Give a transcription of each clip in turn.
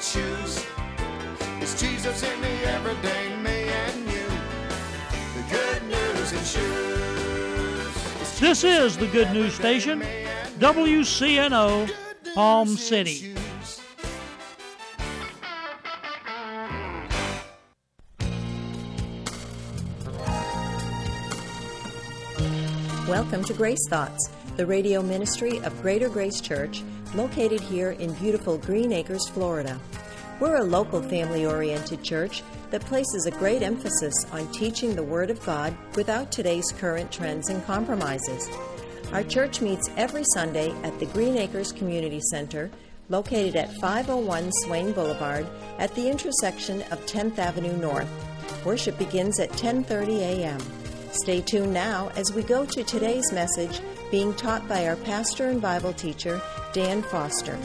shoes. It's Jesus in the everyday me and you. The Good News in Shoes. This is the Good News Station, WCNO, Palm City. Welcome to Grace Thoughts, the radio ministry of Greater Grace Church, located here in beautiful Green Acres, Florida. We're a local family-oriented church that places a great emphasis on teaching the Word of God without today's current trends and compromises. Our church meets every Sunday at the Green Acres Community Center, located at 501 Swain Boulevard at the intersection of 10th Avenue North. Worship begins at 10:30 a.m. Stay tuned now as we go to today's message being taught by our pastor and Bible teacher, Dan Foster.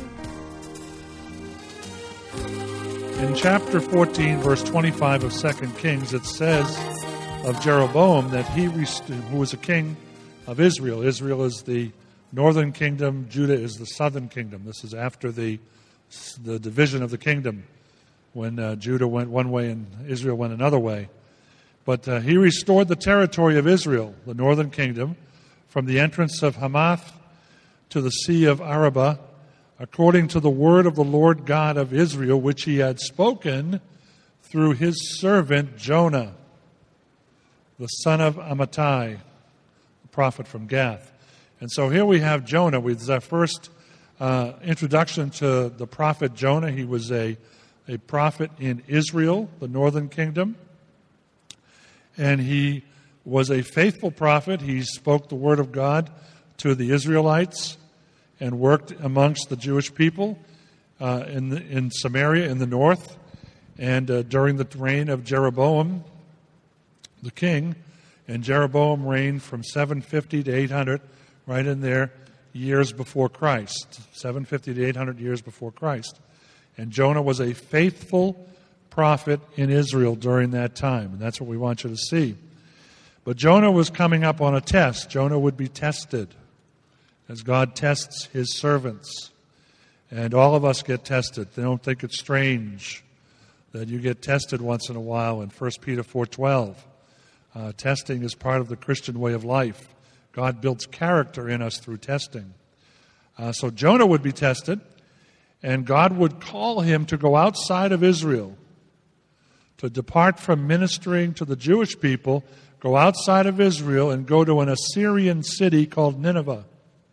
In chapter 14, verse 25 of 2 Kings, it says of Jeroboam that who was a king of Israel. Israel is the northern kingdom. Judah is the southern kingdom. This is after the division of the kingdom, when Judah went one way and Israel went another way. But he restored the territory of Israel, the northern kingdom, from the entrance of Hamath to the Sea of Arabah, according to the word of the Lord God of Israel, which he had spoken through his servant Jonah, the son of Amittai, the prophet from Gath. And so here we have Jonah. This is our first introduction to the prophet Jonah. He was a prophet in Israel, the northern kingdom. And he was a faithful prophet. He spoke the word of God to the Israelites and worked amongst the Jewish people in Samaria in the north. And during the reign of Jeroboam, the king, and Jeroboam reigned from 750 to 800, right in there, years before Christ. 750 to 800 years before Christ. And Jonah was a faithful prophet in Israel during that time. And that's what we want you to see. But Jonah was coming up on a test. Jonah would be tested as God tests his servants. And all of us get tested. They don't think it's strange that you get tested once in a while in 1 Peter 4:12. Testing is part of the Christian way of life. God builds character in us through testing. So Jonah would be tested, and God would call him to go outside of Israel, to depart from ministering to the Jewish people, go outside of Israel and go to an Assyrian city called Nineveh.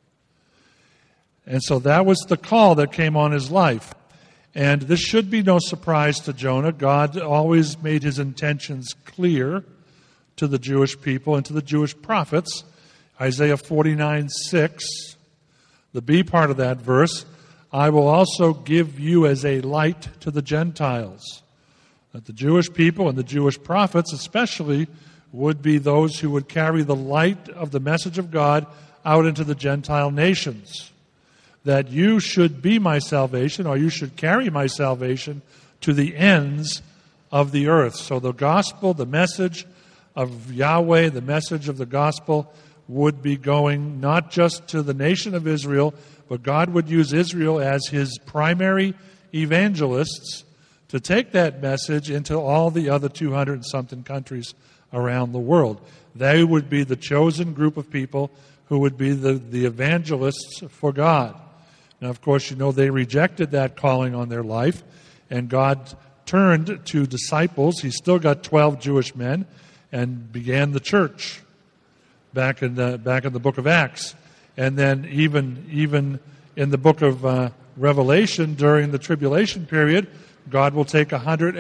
And so that was the call that came on his life. And this should be no surprise to Jonah. God always made his intentions clear to the Jewish people and to the Jewish prophets. Isaiah 49:6, the B part of that verse, I will also give you as a light to the Gentiles. That the Jewish people and the Jewish prophets especially would be those who would carry the light of the message of God out into the Gentile nations. That you should be my salvation, or you should carry my salvation to the ends of the earth. So the gospel, the message of Yahweh, the message of the gospel would be going not just to the nation of Israel, but God would use Israel as his primary evangelists to take that message into all the other 200 and something countries around the world. They would be the chosen group of people who would be the evangelists for God. Now, of course, you know they rejected that calling on their life, and God turned to disciples. He still got 12 Jewish men and began the church back in the book of Acts. And then even in the book of Revelation, during the tribulation period, God will take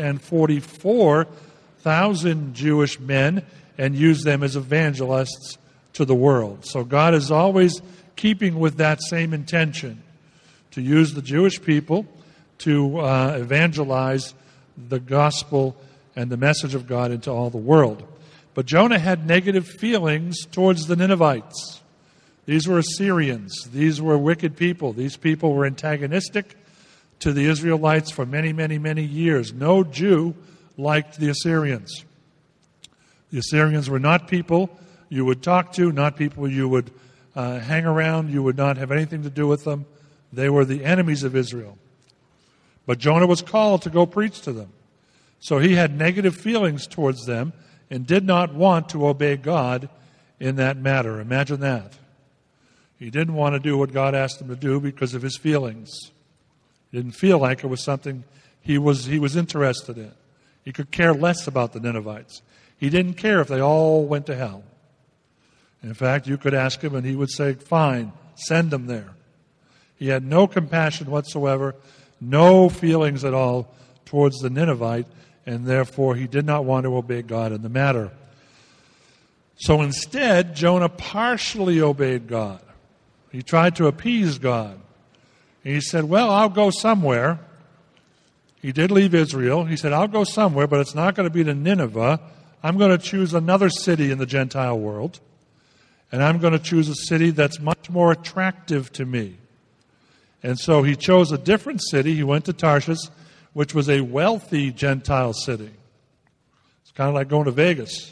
144,000 Jewish men and use them as evangelists to the world. So God is always keeping with that same intention, to use the Jewish people to evangelize the gospel and the message of God into all the world. But Jonah had negative feelings towards the Ninevites. These were Assyrians. These were wicked people. These people were antagonistic to the Israelites for many, many, many years. No Jew liked the Assyrians. The Assyrians were not people you would talk to, not people you would hang around. You would not have anything to do with them. They were the enemies of Israel. But Jonah was called to go preach to them. So he had negative feelings towards them and did not want to obey God in that matter. Imagine that. He didn't want to do what God asked him to do because of his feelings. He didn't feel like it was something he was interested in. He could care less about the Ninevites. He didn't care if they all went to hell. In fact, you could ask him and he would say, fine, send them there. He had no compassion whatsoever, no feelings at all towards the Ninevite, and therefore he did not want to obey God in the matter. So instead, Jonah partially obeyed God. He tried to appease God. He said, well, I'll go somewhere. He did leave Israel. He said, I'll go somewhere, but it's not going to be to Nineveh. I'm going to choose another city in the Gentile world, and I'm going to choose a city that's much more attractive to me. And so he chose a different city. He went to Tarshish, which was a wealthy Gentile city. It's kind of like going to Vegas.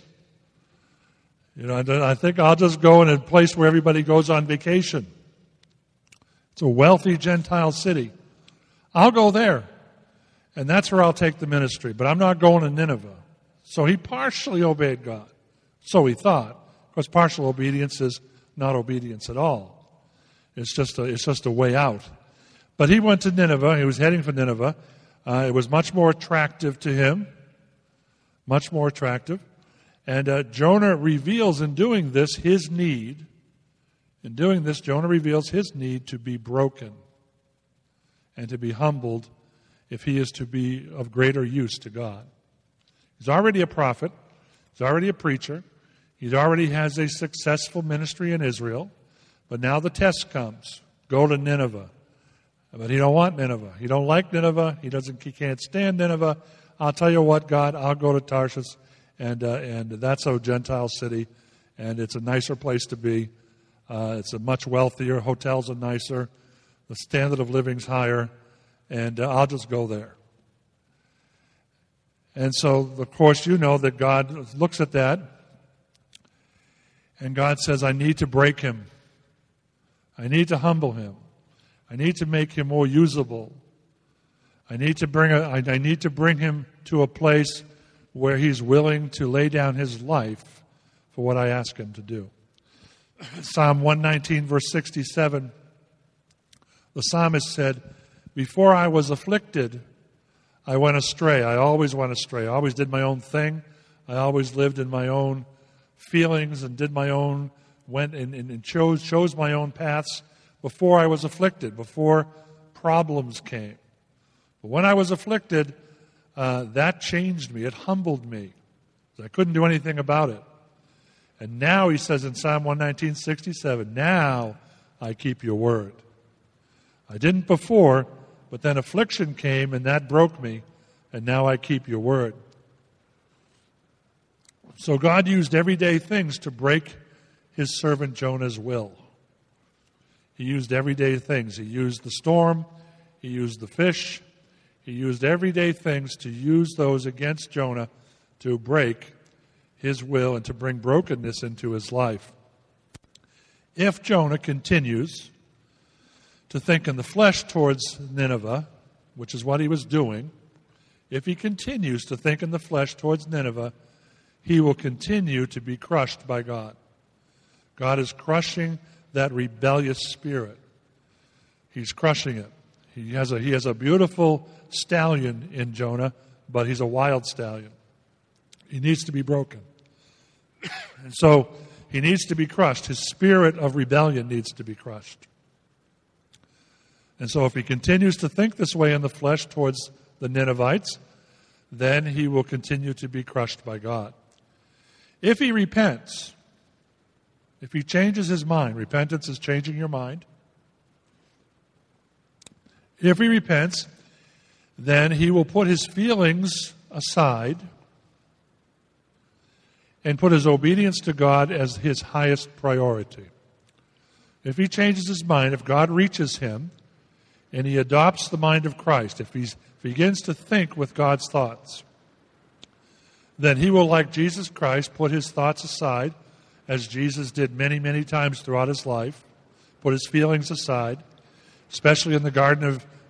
You know, I think I'll just go in a place where everybody goes on vacation. It's a wealthy Gentile city. I'll go there, and that's where I'll take the ministry. But I'm not going to Nineveh. So he partially obeyed God. So he thought. Because partial obedience is not obedience at all. It's just a way out. But he went to Nineveh. He was heading for Nineveh. It was much more attractive to him. Much more attractive. And Jonah reveals in doing this his need. In doing this, Jonah reveals his need to be broken and to be humbled if he is to be of greater use to God. He's already a prophet. He's already a preacher. He already has a successful ministry in Israel. But now the test comes. Go to Nineveh. But he don't want Nineveh. He don't like Nineveh. He can't stand Nineveh. I'll tell you what, God, I'll go to Tarshish, and that's a Gentile city, and it's a nicer place to be. It's a much wealthier. Hotels are nicer. The standard of living's higher, and I'll just go there. And so, of course, you know that God looks at that, and God says, I need to break him. I need to humble him. I need to make him more usable. I need to bring him to a place where he's willing to lay down his life for what I ask him to do. Psalm 119, verse 67, the psalmist said, before I was afflicted, I went astray. I always went astray. I always did my own thing. I always lived in my own feelings and did my own, went and chose my own paths before I was afflicted, before problems came. But when I was afflicted, that changed me. It humbled me. I couldn't do anything about it. And now, he says in Psalm 119:67, now I keep your word. I didn't before, but then affliction came and that broke me, and now I keep your word. So God used everyday things to break his servant Jonah's will. He used everyday things. He used the storm. He used the fish. He used everyday things to use those against Jonah to break his will and to bring brokenness into his life. If Jonah continues to think in the flesh towards Nineveh, which is what he was doing, if he continues to think in the flesh towards Nineveh, he will continue to be crushed by God. God is crushing that rebellious spirit. He's crushing it. He has a beautiful stallion in Jonah, but he's a wild stallion. He needs to be broken. And so he needs to be crushed. His spirit of rebellion needs to be crushed. And so if he continues to think this way in the flesh towards the Ninevites, then he will continue to be crushed by God. If he repents, if he changes his mind, repentance is changing your mind. If he repents, then he will put his feelings aside and put his obedience to God as his highest priority. If he changes his mind, if God reaches him and he adopts the mind of Christ, if he begins to think with God's thoughts, then he will, like Jesus Christ, put his thoughts aside, as Jesus did many, many times throughout his life, put his feelings aside, especially in the Garden of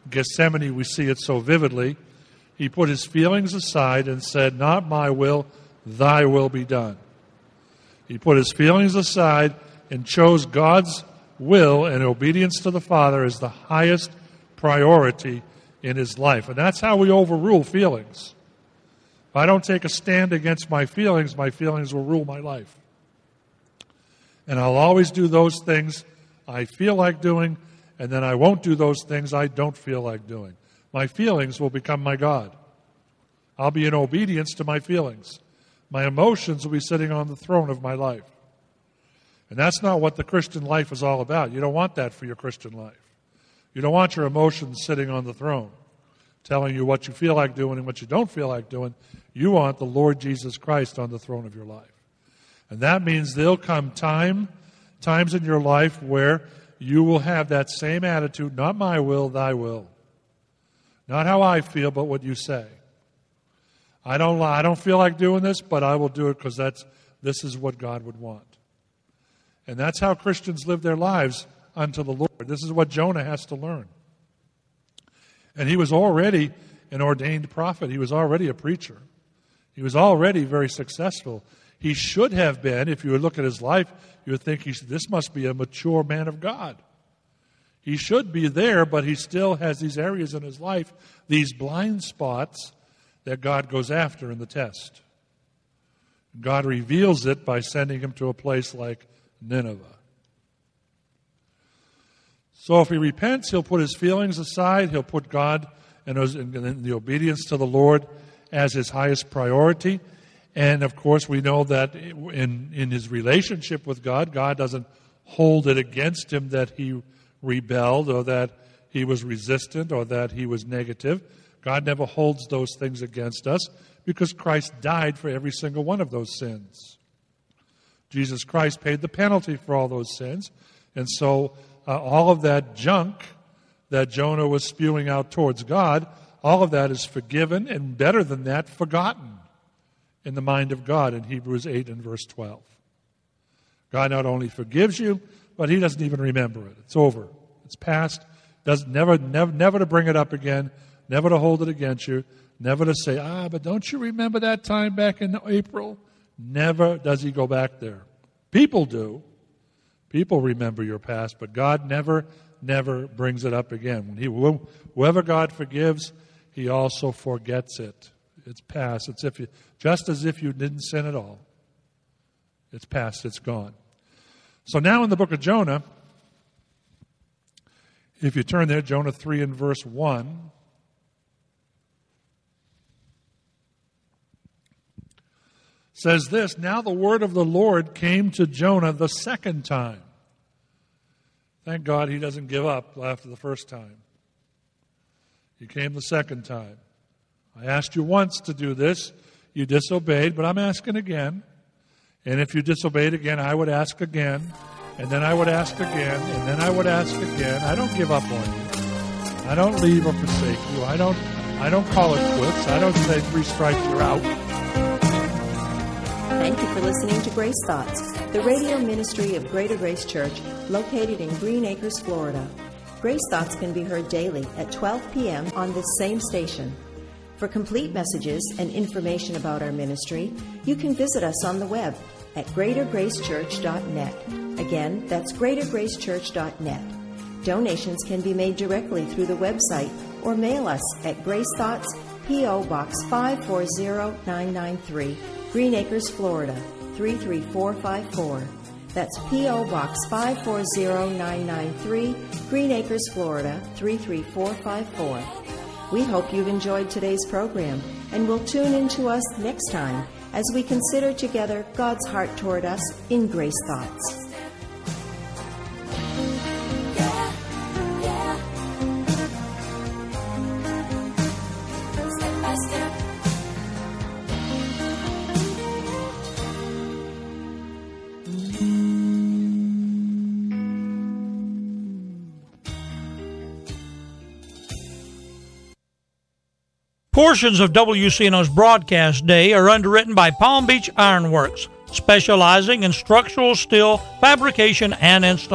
Gethsemane, we see it so vividly. He put his feelings aside and said, "Not my will, thy will be done." He put his feelings aside and chose God's will, and obedience to the Father as the highest priority in his life. And that's how we overrule feelings. If I don't take a stand against my feelings will rule my life. And I'll always do those things I feel like doing, and then I won't do those things I don't feel like doing. My feelings will become my God. I'll be in obedience to my feelings. My emotions will be sitting on the throne of my life. And that's not what the Christian life is all about. You don't want that for your Christian life. You don't want your emotions sitting on the throne, telling you what you feel like doing and what you don't feel like doing. You want the Lord Jesus Christ on the throne of your life. And that means there'll come times in your life where you will have that same attitude, not my will, thy will. Not how I feel, but what you say. I don't feel like doing this, but I will do it because this is what God would want. And that's how Christians live their lives unto the Lord. This is what Jonah has to learn. And he was already an ordained prophet. He was already a preacher. He was already very successful. He should have been, if you would look at his life, you would think this must be a mature man of God. He should be there, but he still has these areas in his life, these blind spots that God goes after in the test. God reveals it by sending him to a place like Nineveh. So if he repents, he'll put his feelings aside. He'll put God and the obedience to the Lord as his highest priority. And, of course, we know that in his relationship with God, God doesn't hold it against him that he rebelled or that he was resistant or that he was negative. God never holds those things against us because Christ died for every single one of those sins. Jesus Christ paid the penalty for all those sins. And so all of that junk that Jonah was spewing out towards God, all of that is forgiven and, better than that, forgotten in the mind of God in Hebrews 8 and verse 12. God not only forgives you, but he doesn't even remember it. It's over. It's past. Never to bring it up again, never to hold it against you, never to say, but don't you remember that time back in April? Never does he go back there. People do. People remember your past, but God never brings it up again. Whoever God forgives, he also forgets it. It's past. It's just as if you didn't sin at all. It's past. It's gone. So now in the book of Jonah, if you turn there, Jonah 3 and verse 1, says this, "Now the word of the Lord came to Jonah the second time." Thank God he doesn't give up after the first time. He came the second time. I asked you once to do this. You disobeyed, but I'm asking again. And if you disobeyed again, I would ask again. And then I would ask again. And then I would ask again. I don't give up on you. I don't leave or forsake you. I don't call it quits. I don't say 3 strikes, you're out. Thank you for listening to Grace Thoughts, the radio ministry of Greater Grace Church, located in Green Acres, Florida. Grace Thoughts can be heard daily at 12 p.m. on this same station. For complete messages and information about our ministry, you can visit us on the web at greatergracechurch.net. Again, that's greatergracechurch.net. Donations can be made directly through the website or mail us at Grace Thoughts, P.O. Box 540993, Green Acres, Florida 33454. That's P.O. Box 540993, Green Acres, Florida 33454. We hope you've enjoyed today's program and will tune in to us next time as we consider together God's heart toward us in Grace Thoughts. Portions of WCNO's broadcast day are underwritten by Palm Beach Iron Works, specializing in structural steel fabrication and installation.